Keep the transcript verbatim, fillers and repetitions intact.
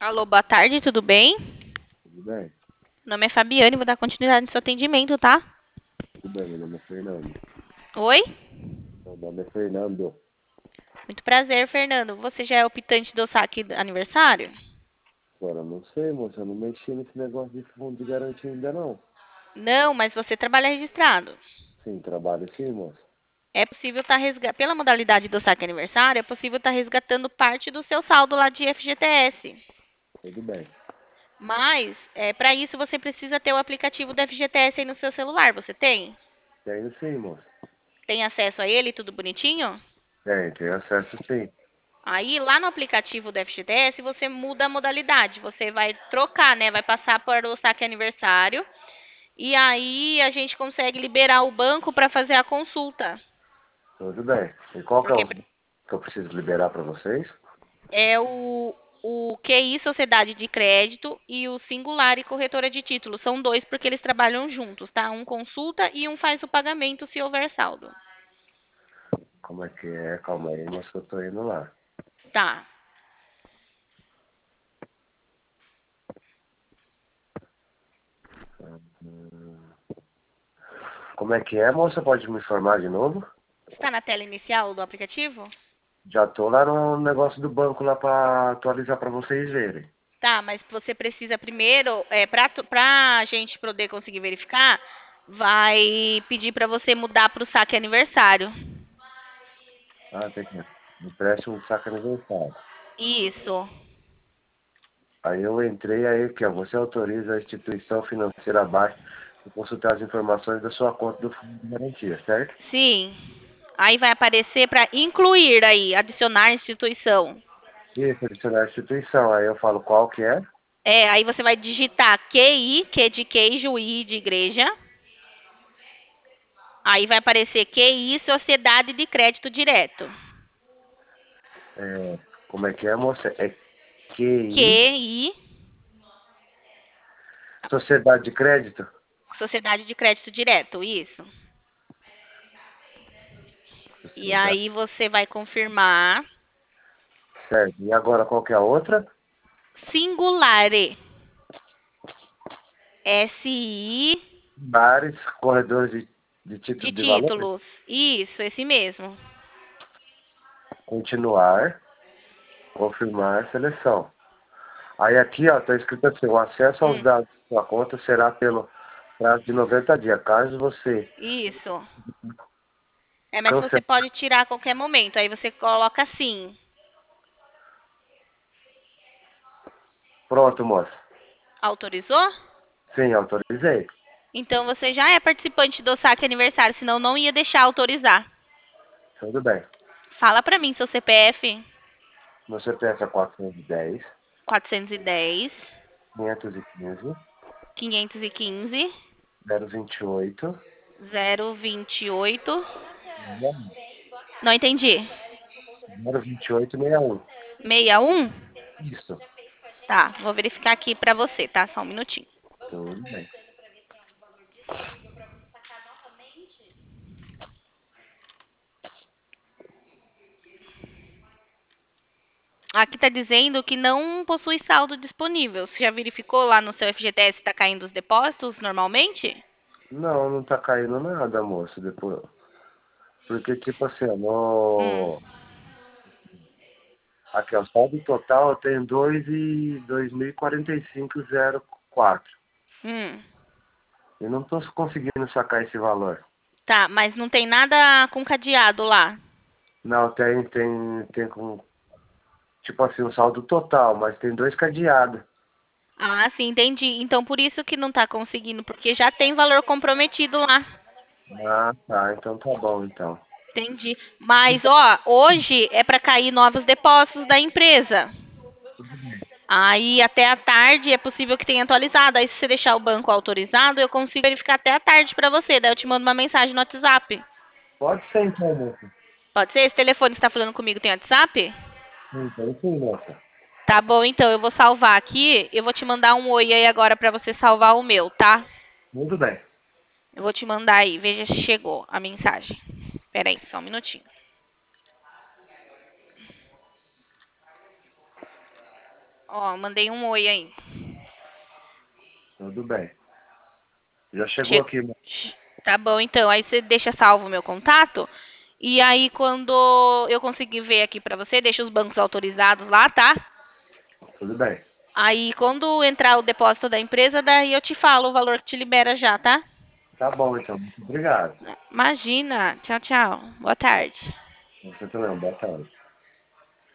Alô, boa tarde, tudo bem? Tudo bem? Meu nome é Fabiane, vou dar continuidade no seu atendimento, tá? Tudo bem, meu nome é Fernando. Oi? Meu nome é Fernando. Muito prazer, Fernando. Você já é optante do saque do aniversário? Agora, não sei, moça, eu não mexi nesse negócio de fundo de garantia ainda não. Não, mas você trabalha registrado. Sim, trabalho sim, moça. É possível estar resgatando, pela modalidade do saque aniversário, é possível estar resgatando parte do seu saldo lá de F G T S. Tudo bem. Mas, é, para isso, você precisa ter o aplicativo do F G T S aí no seu celular. Você tem? Tenho sim, moça. Tem acesso a ele, tudo bonitinho? Tenho, tenho acesso sim. Aí, lá no aplicativo do F G T S, você muda a modalidade. Você vai trocar, né? Vai passar para o saque aniversário. E aí, a gente consegue liberar o banco para fazer a consulta. Tudo bem. E qual que é Porque os que eu preciso liberar para vocês? é o, o Q I Sociedade de Crédito e o Singular e Corretora de Títulos. São dois porque eles trabalham juntos, tá? Um consulta e um faz o pagamento se houver saldo. Como é que é? Calma aí, moça, que eu tô indo lá. Tá. Hum, Como é que é, moça? Pode me informar de novo? Está na tela inicial do aplicativo? Já tô lá no negócio do banco lá para atualizar para vocês verem. Tá, mas você precisa primeiro, é, para a gente poder conseguir verificar, vai pedir para você mudar para o saque aniversário. Ah, tem que... Empréstimo de saco aniversário. Isso. Aí eu entrei, aí que ó, você autoriza a instituição financeira abaixo a consultar as informações da sua conta do fundo de garantia, certo? Sim. Aí vai aparecer para incluir aí, adicionar instituição. E selecionar a instituição, aí eu falo qual que é. É, aí você vai digitar Q I, Q de queijo, I de igreja. Aí vai aparecer Q I, Sociedade de Crédito Direto. É, como é que é, moça? É Q I, Q I, Sociedade de Crédito? Sociedade de Crédito Direto, isso. E Sociedade, aí você vai confirmar certo. E agora qual que é a outra? Singulare. S I Bares, corredores de, de de título de valor? títulos. Isso, esse mesmo. Continuar, confirmar, seleção. Aí aqui, ó, tá escrito assim, o acesso aos Hum, dados da sua conta será pelo prazo de noventa dias. Caso você isso. É, mas você cancele. pode tirar a qualquer momento. Aí você coloca assim. Pronto, moça. Autorizou? Sim, autorizei. Então você já é participante do saque aniversário, senão não ia deixar autorizar. Tudo bem. Fala pra mim seu C P F. Meu C P F é quatrocentos e dez, quatrocentos e dez, quinhentos e quinze, quinhentos e quinze, zero vinte e oito, zero vinte e oito. Não entendi. zero vinte e oito sessenta e um. sessenta e um? Isso. Tá, vou verificar aqui pra você, tá? Só um minutinho. Tudo bem. Aqui tá dizendo que não possui saldo disponível. Você já verificou lá no seu F G T S se tá caindo os depósitos normalmente? Não, não tá caindo nada, moço, depois. Porque, tipo assim, ó, Hum, no... aqui, ó, saldo total eu tenho dois e dois mil e quarenta e cinco zero quatro. hum. Eu não tô conseguindo sacar esse valor. Tá, mas não tem nada com cadeado lá. Não, tem, tem, tem com, tipo assim, um saldo total, mas tem dois cadeados. Ah, sim, entendi. Então por isso que não tá conseguindo, porque já tem valor comprometido lá. Ah, tá, então tá bom, então. Entendi. Mas, ó, hoje é para cair novos depósitos da empresa. Aí até a tarde é possível que tenha atualizado. Aí se você deixar o banco autorizado, eu consigo verificar até a tarde para você. Daí eu te mando uma mensagem no WhatsApp. Pode ser então, moça. Pode ser? Esse telefone que está falando comigo tem WhatsApp? Sim, pode sim, moça. Tá bom, então eu vou salvar aqui. Eu vou te mandar um oi aí agora para você salvar o meu, tá? Muito bem. Eu vou te mandar aí. Veja se chegou a mensagem. Espera aí, só um minutinho. Ó, mandei um oi aí. Tudo bem. Já chegou Che- aqui, né? Tá bom, então. Aí você deixa salvo o meu contato. E aí, quando eu conseguir ver aqui pra você, deixa os bancos autorizados lá, tá? Tudo bem. Aí, quando entrar o depósito da empresa, daí eu te falo o valor que te libera já, tá? Tá bom, então. Muito obrigado. Imagina. Tchau, tchau. Boa tarde. Você também, boa tarde.